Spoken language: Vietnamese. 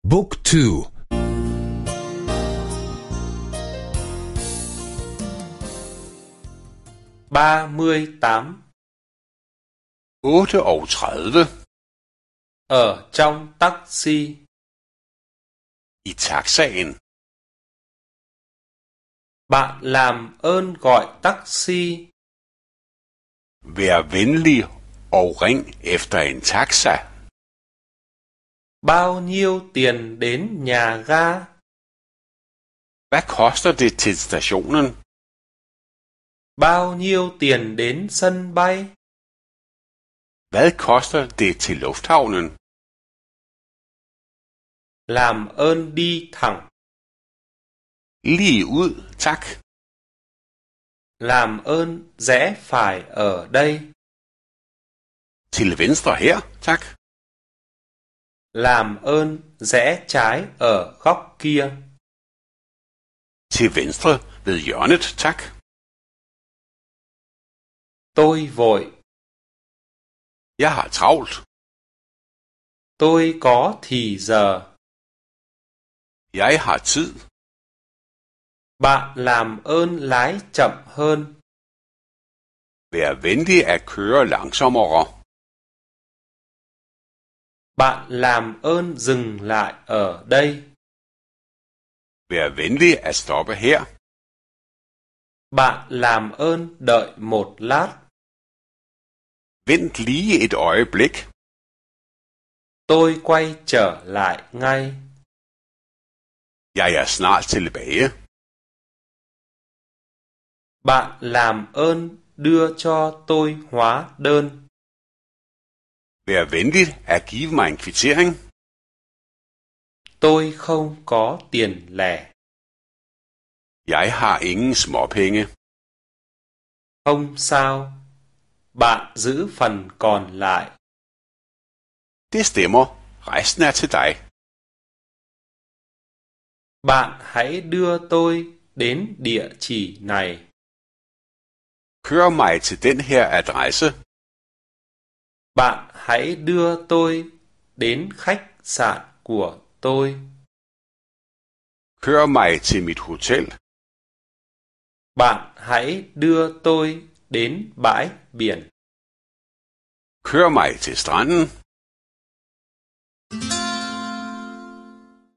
Book 2. 38. 38. Ở trong taxi. I taxaen. Bạn làm ơn gọi taxi. Vær venlig og ring efter en taxa. Bao nhiêu tiền đến nhà ga? Hvad koster det til stationen? Bao nhiêu tiền đến sân bay? Hvad koster det til lufthavnen? Làm ơn đi thẳng. Lige ud, tak. Làm ơn rẽ phải ở đây. Til venstre her, tak. Làm ơn rẽ trái ở góc kia. Til venstre ved hjørnet, tak. Tôi vội. Jeg har travlt. Tôi có thì giờ. Jeg har tid. Bạn làm ơn lái chậm hơn. Vær venlig at køre langsommere. Bạn làm ơn dừng lại ở đây. Vær venlig at stoppe her. Bạn làm ơn đợi một lát. Vent lige et øjeblik. Tôi quay trở lại ngay. Jeg er snart tilbage. Bạn làm ơn đưa cho tôi hóa đơn. Vær venlig at give mig en kvittering. Tôi không có tiền lẻ. Jeg har ingen småpenge. Không sao. Bạn giữ phần còn lại. Det stemmer. Resten er til dig. Bạn hãy đưa tôi đến địa chỉ này. Kør mig til den her adresse. Bạn hãy đưa tôi đến khách sạn của tôi. Kør mig til mit hotel. Bạn hãy đưa tôi đến bãi biển. Kør mig til stranden.